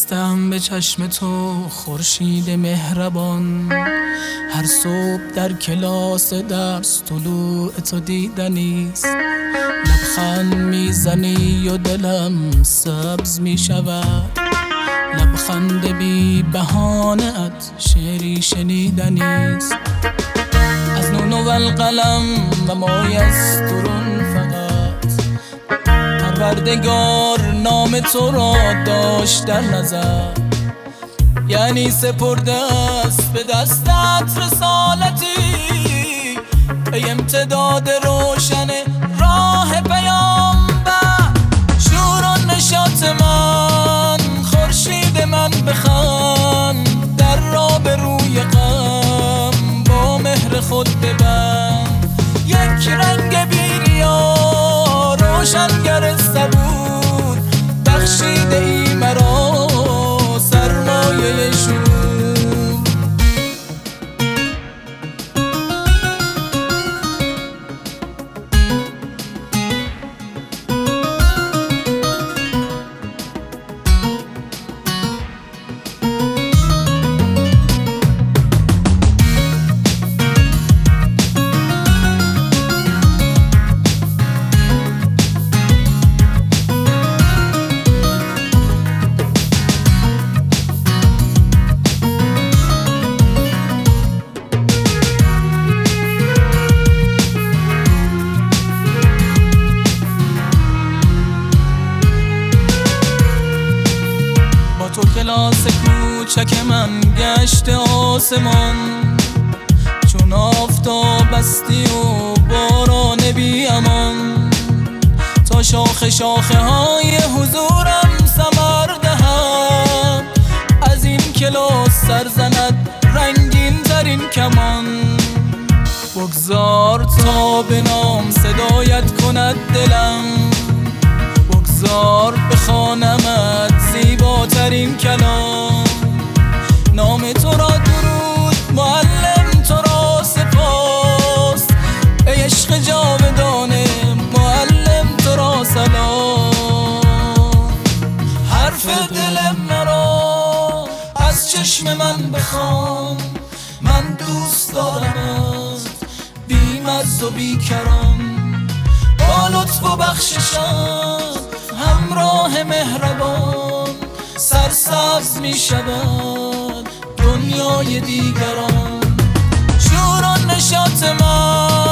بستم به چشم تو خورشید مهربان، هر صبح در کلاس درس طلوع تو دیدنیست. لبخند میزنی و دلم سبز میشود، لبخند بی بهانه ات شعری شنیدنیست. از نون و القلم و مای از درون فقط پروردگار نام تو را داشت در نظر، یعنی سپرده است به دستت رسالتی ای امتداد روشن راه پیامبر. شور و نشاط من، خورشید من بخند، در را به روی غم با مهر خود ببند. یک رنگ بیریا روشنگر صبور، بخشیده ای مرا سرمایه شور. تو کلاس کوچک من گشت آسمان، چون آفتاب بستی و باران بی امان. تا شاخه شاخه های حضورم ثمر دهم، از این کلاس سر زند رنگین ترین کمان. بگذار تا به نام صدایت کند دلم، بگذار بخوانمت زیباترین کلام. نام تو را درود، معلم تو را سپاس، ای عشق جاودانه معلم تو را سلام. حرف دل مرا از چشم من بخوان، من دوست دارمت بی مز و بی کران. با لطف و بخششم همراه مهربان، سرسبز می شود دنیای دیگران. شور و نشاط من،